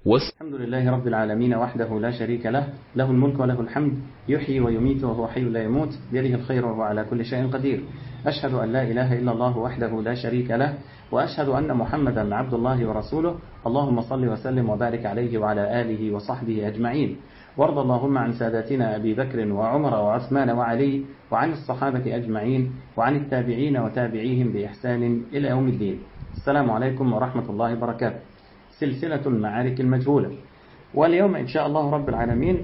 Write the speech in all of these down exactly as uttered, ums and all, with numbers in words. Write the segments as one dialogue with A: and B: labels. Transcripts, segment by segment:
A: الحمد لله رب العالمين وحده لا شريك له، له الملك وله الحمد، يحيي ويميت وهو حي لا يموت، بيده الخير وهو على كل شيء قدير. أشهد أن لا إله إلا الله وحده لا شريك له، وأشهد أن محمدا عبد الله ورسوله. اللهم صل وسلم وبارك عليه وعلى آله وصحبه أجمعين. وارض اللهم عن ساداتنا أبي بكر وعمر وعثمان وعلي، وعن الصحابة أجمعين، وعن التابعين وتابعيهم بإحسان إلى يوم الدين. السلام عليكم ورحمة الله وبركاته. سلسلة المعارك المجهولة، واليوم إن شاء الله رب العالمين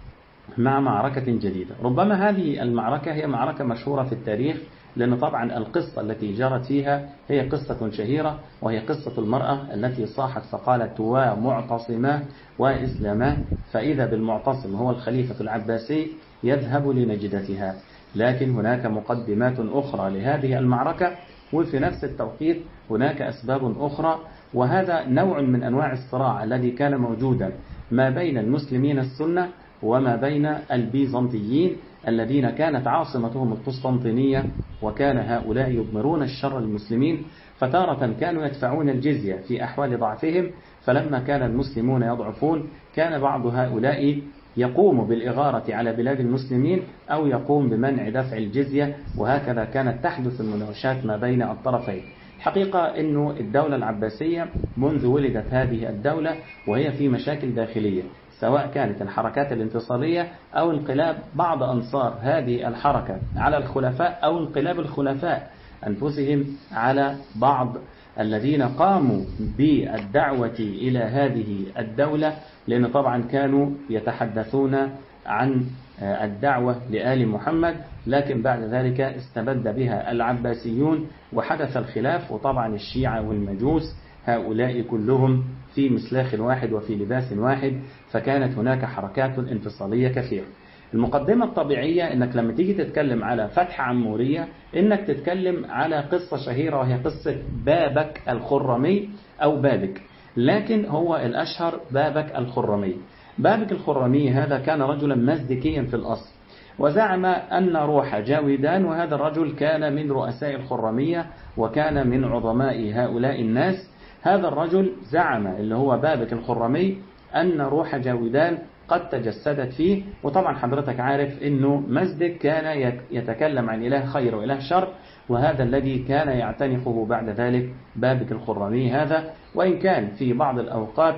A: مع معركة جديدة. ربما هذه المعركة هي معركة مشهورة في التاريخ، لأن طبعا القصة التي جرت فيها هي قصة شهيرة، وهي قصة المرأة التي صاحت فقالت ومعتصمة وإسلاما، فإذا بالمعتصم هو الخليفة العباسي يذهب لنجدتها. لكن هناك مقدمات أخرى لهذه المعركة، وفي نفس التوقيت هناك أسباب أخرى، وهذا نوع من أنواع الصراع الذي كان موجودا ما بين المسلمين السنة وما بين البيزنطيين الذين كانت عاصمتهم القسطنطينية، وكان هؤلاء يضمرون الشر للمسلمين، فتارة كانوا يدفعون الجزية في أحوال ضعفهم، فلما كان المسلمون يضعفون كان بعض هؤلاء يقوم بالإغارة على بلاد المسلمين أو يقوم بمنع دفع الجزية، وهكذا كانت تحدث المناوشات ما بين الطرفين. حقيقة أنه الدولة العباسية منذ ولدت هذه الدولة وهي في مشاكل داخلية، سواء كانت الحركات الانتصارية أو انقلاب بعض أنصار هذه الحركة على الخلفاء، أو انقلاب الخلفاء أنفسهم على بعض الذين قاموا بالدعوة إلى هذه الدولة، لأن طبعا كانوا يتحدثون عن الدعوة لآل محمد، لكن بعد ذلك استبد بها العباسيون وحدث الخلاف، وطبعا الشيعة والمجوس هؤلاء كلهم في مسلاخ واحد وفي لباس واحد، فكانت هناك حركات انفصالية كثيرة. المقدمة الطبيعية انك لما تيجي تتكلم على فتح عمورية انك تتكلم على قصة شهيرة، وهي قصة بابك الخرمي او بابك، لكن هو الاشهر بابك الخرمي. بابك الخرمي هذا كان رجلا مزدكيا في الأصل، وزعم أن روح جاويدان، وهذا الرجل كان من رؤساء الخرمية وكان من عظماء هؤلاء الناس. هذا الرجل زعم اللي هو بابك الخرمي أن روح جاويدان قد تجسدت فيه، وطبعا حضرتك عارف أنه مزدك كان يتكلم عن إله خير وإله شر، وهذا الذي كان يعتنقه بعد ذلك بابك الخرمي هذا، وإن كان في بعض الأوقات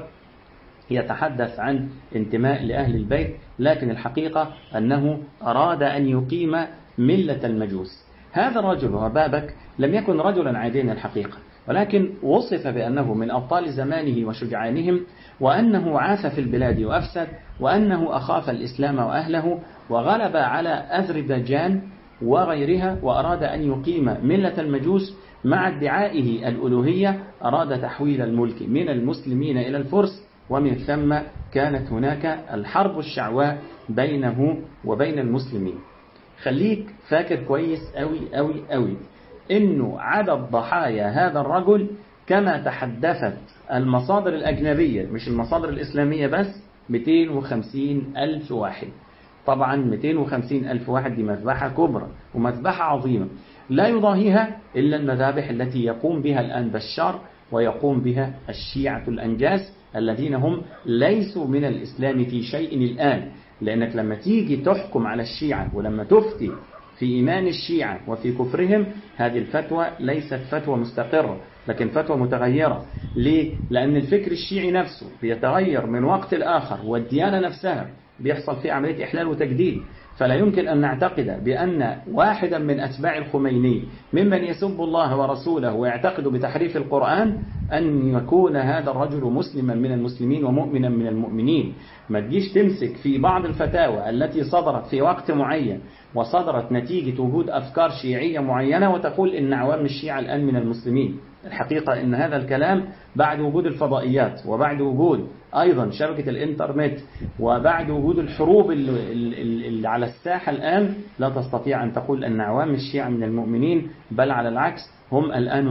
A: يتحدث عن انتماء لأهل البيت، لكن الحقيقة أنه أراد أن يقيم ملة المجوس. هذا الرجل وبابك لم يكن رجلا عاديا الحقيقة، ولكن وصف بأنه من أبطال زمانه وشجعانهم، وأنه عاث في البلاد وأفسد، وأنه أخاف الإسلام وأهله، وغلب على أذربيجان وغيرها، وأراد أن يقيم ملة المجوس مع ادعائه الألوهية. أراد تحويل الملك من المسلمين إلى الفرس، ومن ثم كانت هناك الحرب الشعواء بينه وبين المسلمين. خليك فاكر كويس أوي أوي أوي إنه عدد ضحايا هذا الرجل كما تحدثت المصادر الأجنبية مش المصادر الإسلامية بس مئتين وخمسين ألف واحد. طبعا مئتين وخمسين ألف واحد دي مذبحة كبرى ومذبحة عظيمة لا يضاهيها إلا المذابح التي يقوم بها الآن بشار ويقوم بها الشيعة الأنجاس، الذين هم ليسوا من الإسلام في شيء الآن. لأنك لما تيجي تحكم على الشيعة ولما تفتي في إيمان الشيعة وفي كفرهم، هذه الفتوى ليست فتوى مستقرة، لكن فتوى متغيرة. ليه؟ لأن الفكر الشيعي نفسه بيتغير من وقت لآخر، والديانة نفسها بيحصل فيها عملية إحلال وتجديد. فلا يمكن أن نعتقد بأن واحدا من أتباع الخميني ممن يسب الله ورسوله ويعتقد بتحريف القرآن أن يكون هذا الرجل مسلما من المسلمين ومؤمنا من المؤمنين. ما تجيش تمسك في بعض الفتاوى التي صدرت في وقت معين وصدرت نتيجة وجود أفكار شيعية معينة وتقول إن عوام الشيعة الآن من المسلمين. الحقيقة إن هذا الكلام بعد وجود الفضائيات، وبعد وجود أيضا شبكة الإنترنت، وبعد وجود الحروب اللي على الساحة الآن، لا تستطيع أن تقول أن عوام الشيعة من المؤمنين، بل على العكس هم الآن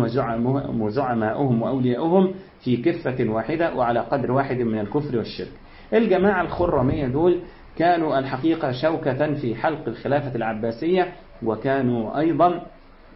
A: وزعماؤهم وأولياؤهم في كفة واحدة وعلى قدر واحد من الكفر والشرك. الجماعة الخرمية دول كانوا الحقيقة شوكة في حلق الخلافة العباسية، وكانوا أيضا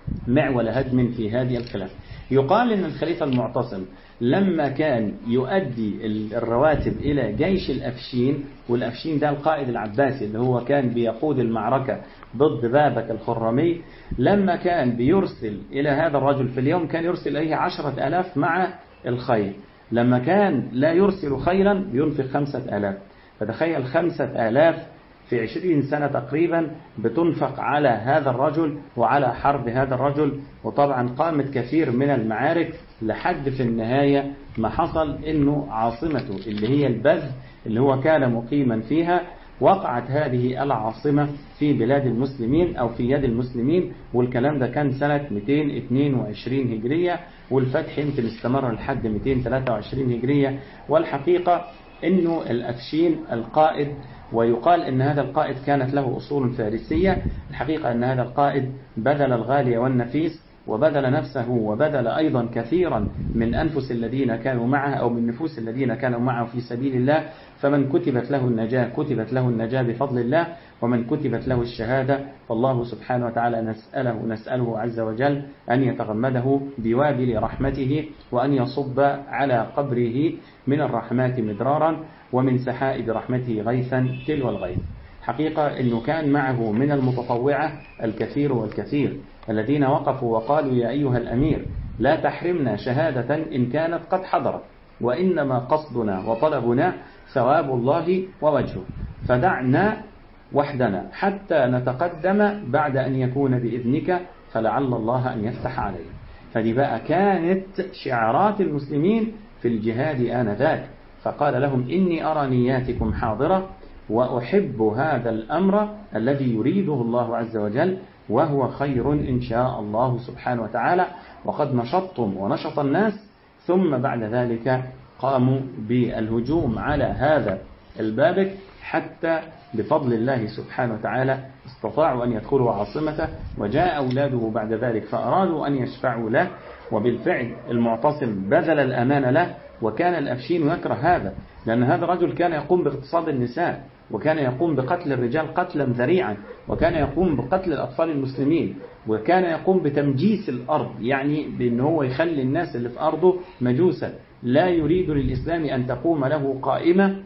A: معول هدم في هذه الخلافة. يقال إن الخليفة المعتصم لما كان يؤدي الرواتب إلى جيش الأفشين، والأفشين ده القائد العباسي اللي هو كان بيقود المعركة ضد بابك الخرمي، لما كان بيرسل إلى هذا الرجل في اليوم كان يرسل إليه عشرة آلاف مع الخيل، لما كان لا يرسل خيلا بينفق خمسة آلاف. فتخيل خمسة آلاف في عشرين سنة تقريبا بتنفق على هذا الرجل وعلى حرب هذا الرجل. وطبعا قامت كثير من المعارك لحد في النهاية ما حصل إنه عاصمته اللي هي البذ اللي هو كان مقيما فيها وقعت هذه العاصمة في بلاد المسلمين أو في يد المسلمين، والكلام ده كان سنة مئتين واثنين وعشرين هجرية، والفتح يمكن استمر لحد مئتين وثلاثة وعشرين هجرية. والحقيقة إنه الأفشين القائد، ويقال إن هذا القائد كانت له أصول فارسية، الحقيقة أن هذا القائد بذل الغالي والنفيس وبذل نفسه وبذل أيضا كثيرا من أنفس الذين كانوا معه أو من نفوس الذين كانوا معه في سبيل الله. فمن كتبت له النجاة كتبت له النجاة بفضل الله، ومن كتبت له الشهادة فالله سبحانه وتعالى نسأله نسأله عز وجل أن يتغمده بوابل رحمته وأن يصب على قبره من الرحمات مدرارا ومن سحائب رحمته غيثا تلو الغيث. حقيقة أنه كان معه من المتطوعة الكثير والكثير الذين وقفوا وقالوا يا أيها الأمير لا تحرمنا شهادة إن كانت قد حضرت، وإنما قصدنا وطلبنا ثواب الله ووجهه، فدعنا وحدنا حتى نتقدم بعد أن يكون بإذنك فلعل الله أن يفتح عليه. فدي بقى كانت شعارات المسلمين في الجهاد آنذاك. فقال لهم إني أرى نياتكم حاضرة وأحب هذا الأمر الذي يريده الله عز وجل وهو خير إن شاء الله سبحانه وتعالى، وقد نشطتم ونشط الناس. ثم بعد ذلك قاموا بالهجوم على هذا البابك حتى بفضل الله سبحانه وتعالى استطاعوا أن يدخلوا عاصمته، وجاء أولاده بعد ذلك فأرادوا أن يشفعوا له، وبالفعل المعتصم بذل الأمان له. وكان الأفشين يكره هذا، لأن هذا الرجل كان يقوم باغتصاب النساء، وكان يقوم بقتل الرجال قتلا ذريعا، وكان يقوم بقتل الأطفال المسلمين، وكان يقوم بتمجيس الأرض، يعني بأنه هو يخلي الناس اللي في أرضه مجوسا. لا يريد للإسلام أن تقوم له قائمة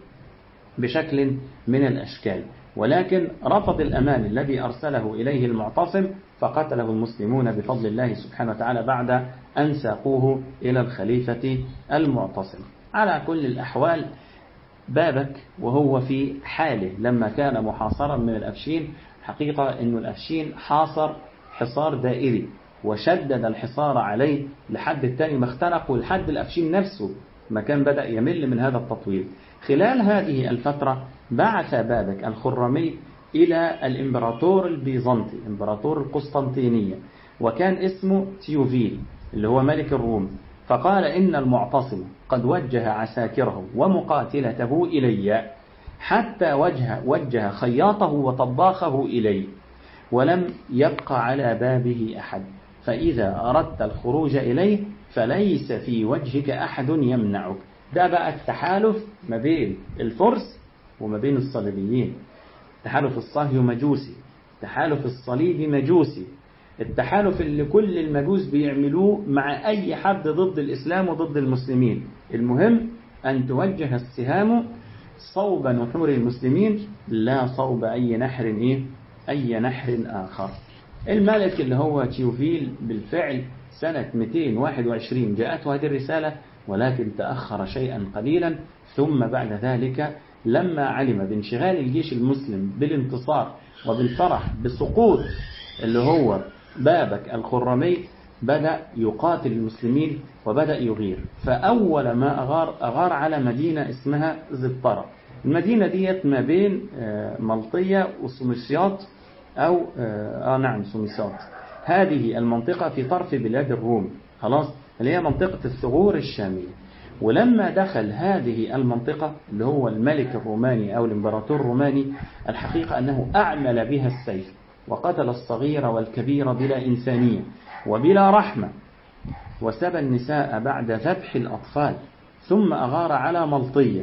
A: بشكل من الأشكال، ولكن رفض الأمان الذي أرسله إليه المعتصم فقتله المسلمون بفضل الله سبحانه وتعالى بعد أن ساقوه إلى الخليفة المعتصم. على كل الأحوال بابك وهو في حاله لما كان محاصرا من الأفشين، حقيقة أن الأفشين حاصر حصار دائري وشدد الحصار عليه لحد التاني ما اختنق، ولحد الأفشين نفسه ما كان بدأ يمل من هذا التطويل. خلال هذه الفترة بعث بابك الخرمي إلى الإمبراطور البيزنطي إمبراطور القسطنطينية، وكان اسمه تيوفيل اللي هو ملك الروم، فقال إن المعتصم قد وجه عساكره ومقاتلته إلي حتى وجه, وجه خياطه وطباخه إلي، ولم يبقى على بابه أحد، فإذا أردت الخروج إليه فليس في وجهك أحد يمنعك. ده بقى التحالف ما بين الفرس وما بين الصليبيين، التحالف الصهيوني مجوسي، التحالف الصليبي مجوسي، التحالف اللي كل المجوس بيعملوه مع أي حد ضد الإسلام وضد المسلمين. المهم أن توجه السهام صوب نحور المسلمين لا صوب أي نحر إيه؟ أي نحر آخر. الملك اللي هو تيوفيل بالفعل سنة مئتين وواحد وعشرين جاءته هذه الرسالة، ولكن تأخر شيئا قليلا. ثم بعد ذلك لما علم بانشغال الجيش المسلم بالانتصار وبالفرح بسقوط اللي هو بابك الخرمي بدأ يقاتل المسلمين وبدأ يغير. فأول ما أغار أغار على مدينة اسمها زبطرة. المدينة ديت ما بين ملطية وسومسياط أو آه نعم سومسياط. هذه المنطقة في طرف بلاد الروم، خلاص، اللي هي منطقة الثغور الشامية. ولما دخل هذه المنطقة اللي هو الملك الروماني أو الإمبراطور الروماني، الحقيقة أنه أعمل بها السيف وقتل الصغير والكبير بلا إنسانية وبلا رحمة، وسبى النساء بعد ذبح الأطفال. ثم أغار على ملطية.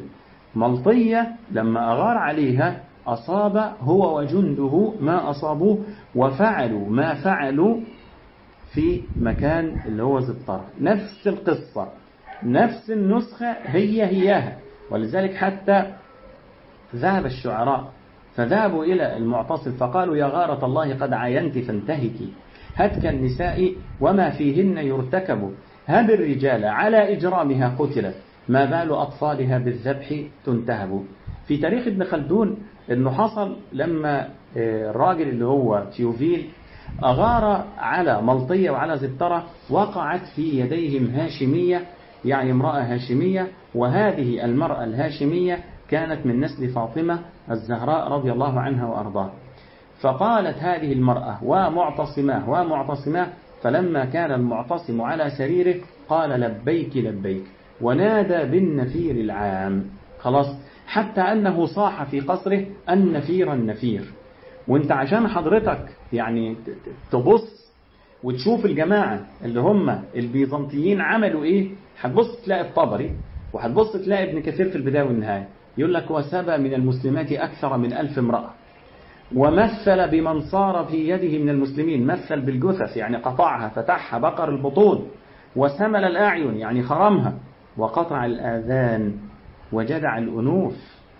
A: ملطية لما أغار عليها أصاب هو وجنده ما أصابوه، وفعلوا ما فعلوا في مكان اللي هو زبطرة. نفس القصة، نفس النسخة هي هياها. ولذلك حتى ذهب الشعراء فذهبوا إلى المعتصم فقالوا: يا غارة الله قد عاينت فانتهكي، هتك النساء وما فيهن يرتكب، هب الرجال على إجرامها قتلت، ما بال أطفالها بالذبح تنتهب. في تاريخ ابن خلدون أنه حصل لما الراجل اللي هو تيوفيل أغار على ملطية وعلى زبترة، وقعت في يديهم هاشمية، يعني امرأة هاشمية، وهذه المرأة الهاشمية كانت من نسل فاطمة الزهراء رضي الله عنها وأرضاها. فقالت هذه المرأة: ومعتصماه ومعتصماه. فلما كان المعتصم على سريره قال: لبيك لبيك، ونادى بالنفير العام. خلاص، حتى أنه صاح في قصره: النفير النفير. وانت عشان حضرتك يعني تبص وتشوف الجماعة اللي هم البيزنطيين عملوا ايه، هتبص تلاقي الطبري وهتبص تلاقي ابن كثير في البداية والنهاية يقول لك: وسبى من المسلمات أكثر من ألف امرأة، ومثل بمن صار في يده من المسلمين، مثل بالجثث يعني قطعها فتحها، بقر البطون، وسمل الأعين يعني خرمها، وقطع الآذان، وجدع الأنوف.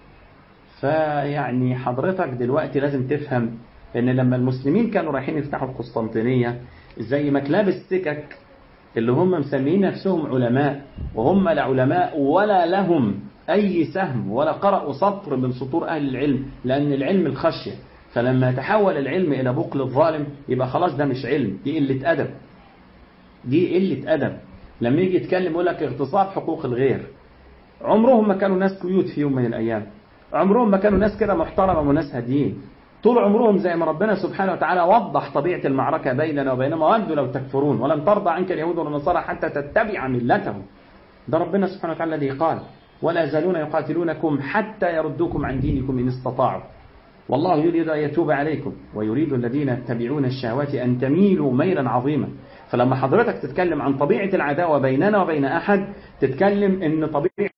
A: فيعني حضرتك دلوقتي لازم تفهم ان لما المسلمين كانوا رايحين يفتحوا القسطنطينية، زي ما كلاب السكك اللي هم مسميين نفسهم علماء وهم لا علماء ولا لهم أي سهم ولا قرأوا سطر من سطور أهل العلم، لأن العلم الخشية. فلما تحول العلم إلى بقل الظالم يبقى خلاص ده مش علم، دي قلة أدب، دي قلة أدب. لما يجي يتكلم يقول لك اغتصاب حقوق الغير. عمرهم ما كانوا ناس كيوت في يوم من الأيام، عمرهم ما كانوا ناس كده محترمة وناس هاديين. طول عمرهم زي ما ربنا سبحانه وتعالى وضح طبيعة المعركة بيننا وبينهم: وأنتم لو تكفرون ولن ترضى عنك اليهود والنصارى حتى تتبع ملتهم. ده ربنا سبحانه وتعالى الذي قال: ولا يزالون يقاتلونكم حتى يردوكم عن دينكم إن استطاعوا والله يريد أن يتوب عليكم ويريد الذين يتبعون الشهوات أن تميلوا ميلا عظيما. فلما حضرتك تتكلم عن طبيعة العداوة بيننا وبين أحد، تتكلم إن طبيعة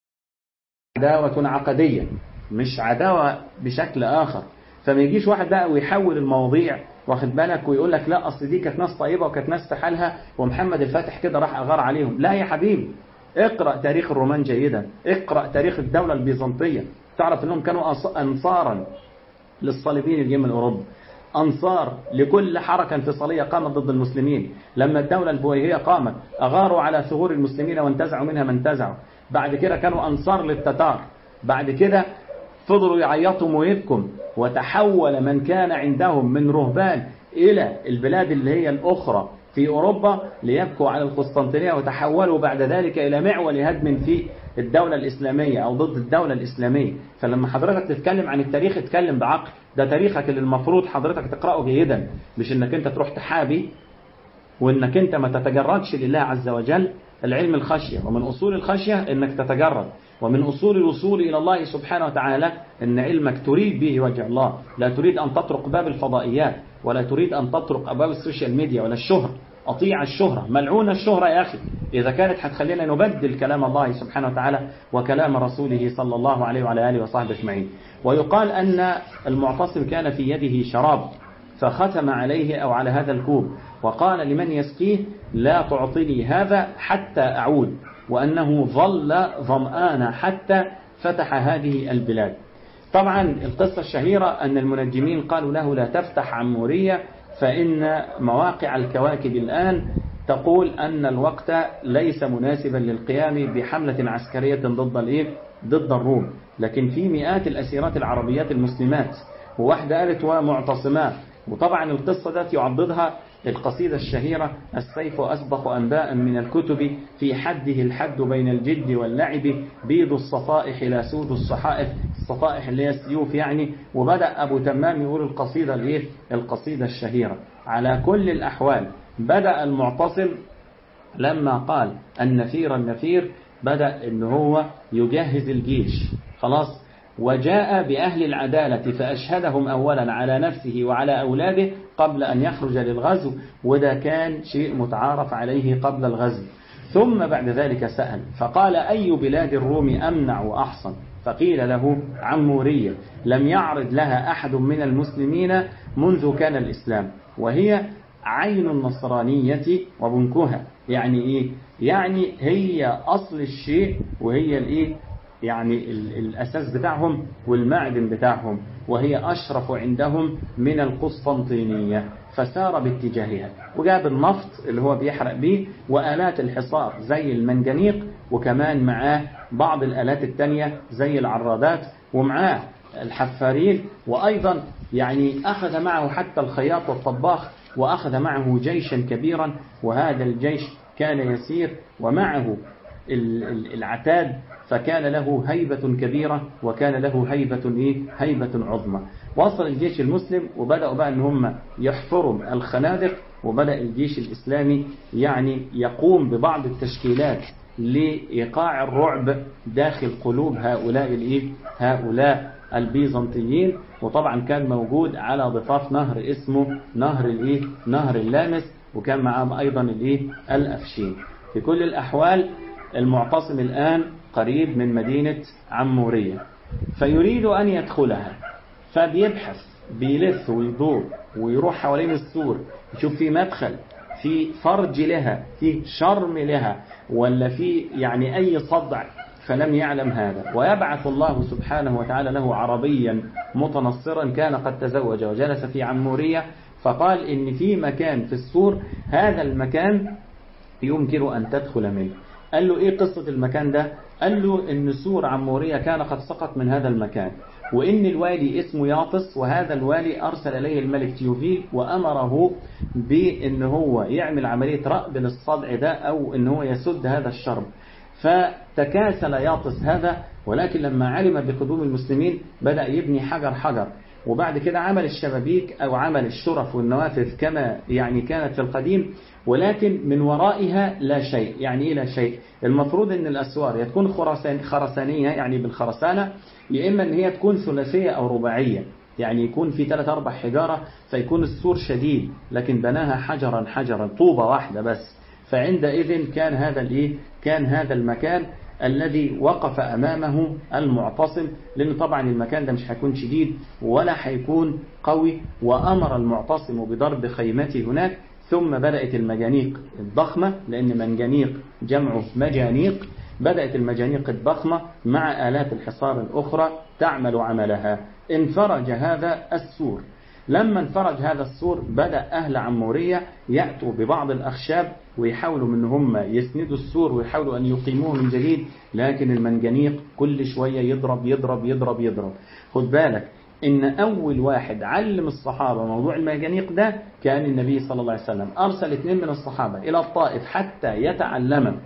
A: عداوة عقدية مش عداوة بشكل آخر. فما يجيش واحد بقى ويحول المواضيع، واخد بالك، ويقول لك: لا أصل دي كانت ناس طيبة وكانت ناس في حالها ومحمد الفاتح كده راح أغار عليهم. لا يا حبيبي، اقرأ تاريخ الرومان جيدا، اقرأ تاريخ الدولة البيزنطية، تعرف أنهم كانوا أنصارا للصليبيين اللي من أوروبا، أنصار لكل حركة انفصالية قامت ضد المسلمين. لما الدولة البويهية قامت أغاروا على ثغور المسلمين وانتزعوا منها من انتزعوا. بعد كده كانوا أنصار للتتار. بعد كده فضلوا يعيطوا ويبكوا، وتحول من كان عندهم من رهبان إلى البلاد اللي هي الأخرى في أوروبا ليبكوا على القسطنطينية، وتحولوا بعد ذلك إلى معول هدم في الدولة الإسلامية أو ضد الدولة الإسلامية. فلما حضرتك تتكلم عن التاريخ اتكلم بعقل، ده تاريخك اللي المفروض حضرتك تقرأه جيدا، مش انك انت تروح تحابي وانك انت ما تتجردش لله عز وجل. العلم الخشية، ومن أصول الخشية انك تتجرد، ومن أصول الوصول إلى الله سبحانه وتعالى ان علمك تريد به وجه الله، لا تريد أن تطرق باب الفضائيات، ولا تريد أن تطرق أبواب السوشيال ميديا ولا الشهرة. أطيع الشهرة، ملعون الشهرة يا أخي إذا كانت هتخلينا نبدل كلام الله سبحانه وتعالى وكلام رسوله صلى الله عليه وعلى آله وصحبه أجمعين. ويقال أن المعتصم كان في يده شراب فختم عليه أو على هذا الكوب وقال لمن يسقيه: لا تعطني هذا حتى أعود، وأنه ظل ظمآن حتى فتح هذه البلاد. طبعا القصة الشهيرة أن المنجمين قالوا له: لا تفتح عمورية، فإن مواقع الكواكب الآن تقول أن الوقت ليس مناسبا للقيام بحملة عسكرية ضد الإيه؟ ضد الروم. لكن في مئات الأسيرات العربيات المسلمات، وواحدة قالت: ومعتصمات. وطبعا القصة ذات يعضدها القصيدة الشهيرة: السيف أسبق أنباء من الكتب، في حده الحد بين الجد واللعب، بيض الصفائح لا سود الصحائف. الصفائح اللي هي السيوف يعني. وبدأ أبو تمام يقول القصيدة الإيه؟ القصيدة الشهيرة. على كل الأحوال بدأ المعتصم لما قال النفير النفير بدأ إن هو يجهز الجيش خلاص، وجاء بأهل العدالة فأشهدهم أولا على نفسه وعلى أولاده قبل أن يخرج للغزو، وده كان شيء متعارف عليه قبل الغزو. ثم بعد ذلك سأل فقال: أي بلاد الروم أمنع وأحصن؟ فقيل له: عمورية، لم يعرض لها أحد من المسلمين منذ كان الإسلام، وهي عين النصرانية وبنكها. يعني إيه؟ يعني هي أصل الشيء وهي الإيه؟ يعني الأساس بتاعهم والمعدن بتاعهم، وهي أشرف عندهم من القسطنطينية، فسار باتجاهها وجاب النفط اللي هو بيحرق به وآلات الحصار زي المنجنيق، وكمان معاه بعض الآلات التانية زي العرادات، ومعاه الحفارين، وأيضا يعني أخذ معه حتى الخياط والطباخ، وأخذ معه جيشا كبيرا، وهذا الجيش كان يسير ومعه العتاد، فكان له هيبة كبيرة وكان له هيبة إيه؟ هيبة عظمى. وصل الجيش المسلم وبدأوا بقى أن هم يحفروا الخنادق، وبدأ الجيش الإسلامي يعني يقوم ببعض التشكيلات لإيقاع الرعب داخل قلوب هؤلاء الإيه؟ هؤلاء البيزنطيين. وطبعا كان موجود على ضفاف نهر اسمه نهر الإيه؟ نهر اللامس، وكان معهم أيضا الإيه؟ الأفشين. في كل الأحوال المعتصم الآن قريب من مدينة عمورية، فيريد أن يدخلها، فبيبحث بيلف ويدور ويروح حوالين السور يشوف في مدخل، في فرج لها، في شرم لها، ولا في يعني أي صدع، فلم يعلم هذا. ويبعث الله سبحانه وتعالى له عربيا متنصرا كان قد تزوج وجلس في عمورية، فقال إن في مكان في السور، هذا المكان يمكن أن تدخل منه. قال له إيه قصة المكان ده؟ قال له إن سور عمورية كان قد سقط من هذا المكان، وإن الوالي اسمه ياطس، وهذا الوالي أرسل إليه الملك تيوفيل وأمره بأن هو يعمل عملية رأب للصدع ده، أو أن هو يسد هذا الشرب. فتكاسل ياطس هذا، ولكن لما علم بقدوم المسلمين بدأ يبني حجر حجر، وبعد كده عمل الشبابيك أو عمل الشرف والنوافذ كما يعني كانت في القديم، ولكن من ورائها لا شيء. يعني إيه لا شيء؟ المفروض أن الأسوار تكون خرسان خرسانية يعني بالخرسانة، يا إما أن هي تكون ثلاثية أو رباعية، يعني يكون في ثلاث أربع حجارة فيكون السور شديد، لكن بناها حجرا حجرا طوبة واحدة بس. فعندئذ كان هذا الإيه؟ كان هذا المكان الذي وقف أمامه المعتصم، لأن طبعا المكان ده مش هيكون شديد ولا هيكون قوي. وأمر المعتصم بضرب خيمته هناك، ثم بدأت المجانيق الضخمة، لأن منجنيق جمعه مجانيق، بدأت المجانيق الضخمة مع آلات الحصار الأخرى تعمل عملها. انفرج هذا السور. لما انفرج هذا السور بدأ أهل عمورية يأتوا ببعض الأخشاب ويحاولوا من هم يسندوا السور ويحاولوا أن يقيموه من جديد، لكن المنجنيق كل شوية يضرب يضرب يضرب يضرب. خد بالك إن أول واحد علم الصحابة موضوع المنجنيق ده كان النبي صلى الله عليه وسلم. أرسل اثنين من الصحابة إلى الطائف حتى يتعلم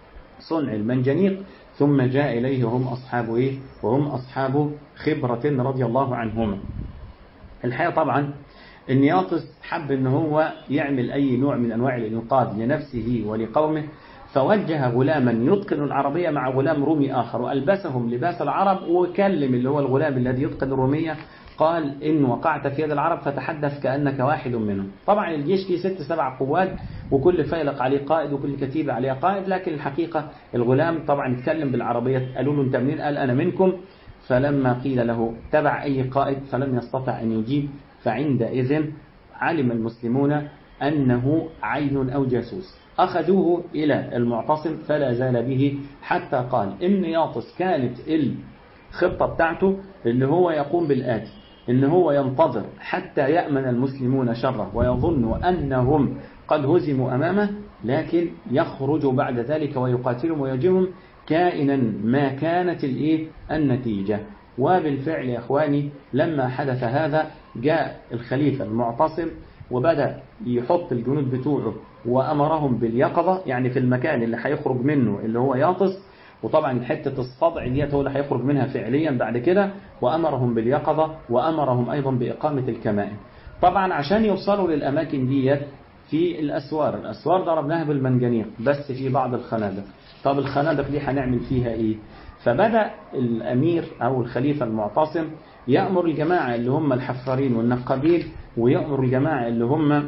A: صنع المنجنيق، ثم جاء إليه وهم أصحاب إيه؟ وهم أصحاب خبرة رضي الله عنهم. الحقيقة طبعا إن ياطس حب إن هو يعمل أي نوع من أنواع الإنقاذ لنفسه ولقومه، فوجه غلاما يتقن العربية مع غلام رومي آخر، وألبسهم لباس العرب، وكلم اللي هو الغلام الذي يتقن الرومية قال إن وقعت في يد العرب فتحدث كأنك واحد منهم. طبعا الجيش فيه ست سبع قوات، وكل فيلق عليه قائد وكل كتيبة عليه قائد، لكن الحقيقة الغلام طبعا يتكلم بالعربية. قالوا له أنت منين؟ قال أنا منكم. فلما قيل له تبع أي قائد فلم يستطع أن يجيب، فعندئذ علم المسلمون أنه عين أو جاسوس. أخذوه إلى المعتصم فلا زال به، حتى قال إن ياطس كانت الخطة بتاعته إن هو يقوم بالآتي، إن هو ينتظر حتى يأمن المسلمون شره ويظنوا أنهم قد هزموا أمامه، لكن يخرج بعد ذلك ويقاتلهم ويجيهم كائنا ما كانت الإيه النتيجة. وبالفعل يا إخواني لما حدث هذا جاء الخليفة المعتصم وبدأ يحط الجنود بتوعه وأمرهم باليقظة، يعني في المكان اللي هيخرج منه اللي هو ياطس، وطبعا حتة الصدع ديت هو اللي هيخرج منها فعليا بعد كده، وأمرهم باليقظة وأمرهم أيضا بإقامة الكمائن. طبعا عشان يوصلوا للأماكن ديت في الأسوار، الأسوار ضربناها بالمنجنيق بس في بعض الخنادق. طب الخنادق دي هنعمل فيها إيه؟ فبدأ الأمير أو الخليفة المعتصم يأمر الجماعة اللي هم الحفارين والنقابين، ويأمر الجماعة اللي هم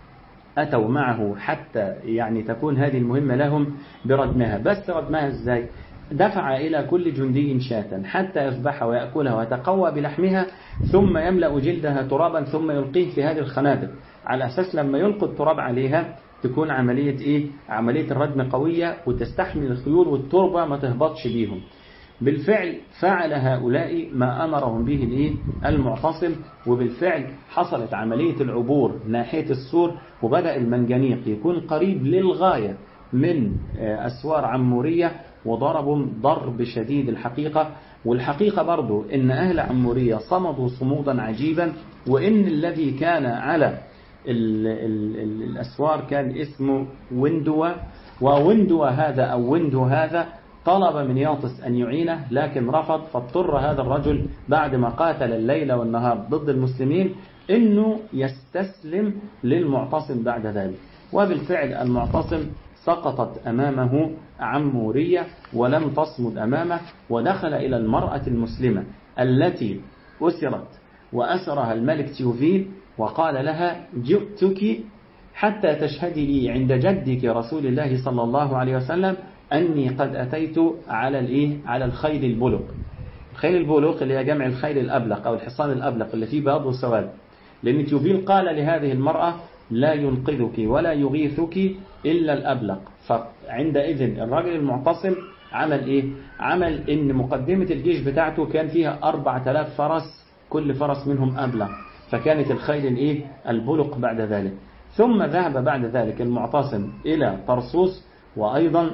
A: أتوا معه حتى يعني تكون هذه المهمة لهم بردمها. بس ردمها إزاي؟ دفع إلى كل جندي شاة حتى يذبحها ويأكلها ويتقوى بلحمها، ثم يملأ جلدها ترابا ثم يلقيه في هذه الخنادق. على أساس لما يلقوا التراب عليها تكون عملية إيه؟ عملية الردم قوية وتستحمل الخيول والتربة ما تهبطش بيهم. بالفعل فعل هؤلاء ما أمرهم به الإيه؟ المعتصم، وبالفعل حصلت عملية العبور ناحية السور، وبدأ المنجنيق يكون قريب للغاية من أسوار عمورية، وضربوا ضرب شديد الحقيقة. والحقيقة برضو إن أهل عمورية صمدوا صمودا عجيبا، وإن الذي كان على ال ال ال الأسوار كان اسمه وندوة، ووندوة هذا أو وندو هذا طلب من ياطس أن يعينه لكن رفض، فاضطر هذا الرجل بعد ما قاتل الليل والنهار ضد المسلمين إنه يستسلم للمعتصم بعد ذلك. وبالفعل المعتصم سقطت أمامه عمورية ولم تصمد أمامه، ودخل إلى المرأة المسلمة التي أسرت وأسرها الملك تيوفيل وقال لها جئتك حتى تشهدي لي عند جدك رسول الله صلى الله عليه وسلم أني قد أتيت على الإيه؟ على الخيل البلق. الخيل البلق اللي هي جمع الخيل الأبلق أو الحصان الأبلق اللي فيه بياض وسواد، لأن تيوفيل قال لهذه المرأة لا ينقذك ولا يغيثك إلا الأبلق. فعندئذ الراجل المعتصم عمل إيه؟ عمل إن مقدمة الجيش بتاعته كان فيها أربعة آلاف فرس، كل فرس منهم أبلق، فكانت الخيل الإيه؟ البلق بعد ذلك. ثم ذهب بعد ذلك المعتصم إلى طرسوس، وأيضا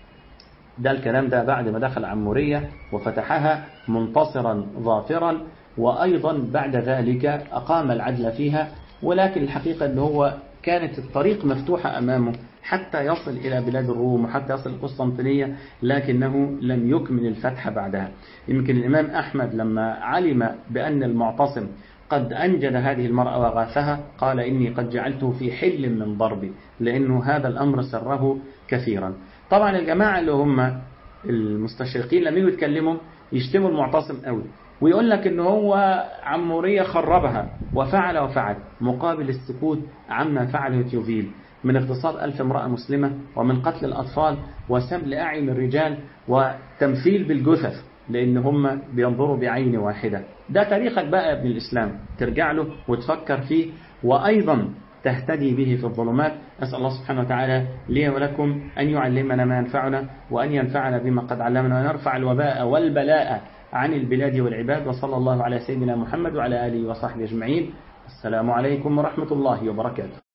A: ده الكلام ده بعد ما دخل عمورية وفتحها منتصرا ظافرا، وأيضا بعد ذلك أقام العدل فيها. ولكن الحقيقة أنه هو كانت الطريق مفتوحة أمامه حتى يصل إلى بلاد الروم وحتى يصل القسطنطينية، لكنه لم يكمل الفتح بعدها. يمكن الإمام أحمد لما علم بأن المعتصم قد أنجد هذه المرأة وغاثها قال إني قد جعلته في حل من ضربي، لأنه هذا الأمر سره كثيرا. طبعا الجماعة اللي هم المستشرقين لما يجوا يتكلموا يشتموا المعتصم قوي، ويقول لك إنه هو عمورية خربها وفعل وفعل، مقابل السكوت عما فعله تيوفيل من اغتصاب ألف امرأة مسلمة، ومن قتل الأطفال، وسبل أعين الرجال، وتمثيل بالجثث لأن هم بينظروا بعين واحدة. ده تاريخك بقى يا ابن الإسلام، ترجع له وتفكر فيه، وأيضا تهتدي به في الظلمات. أسأل الله سبحانه وتعالى لي ولكم أن يعلمنا ما ينفعنا، وأن ينفعنا بما قد علمنا، وأن يرفع الوباء والبلاء عن البلاد والعباد. وصلى الله على سيدنا محمد وعلى آله وصحبه أجمعين. السلام عليكم ورحمة الله وبركاته.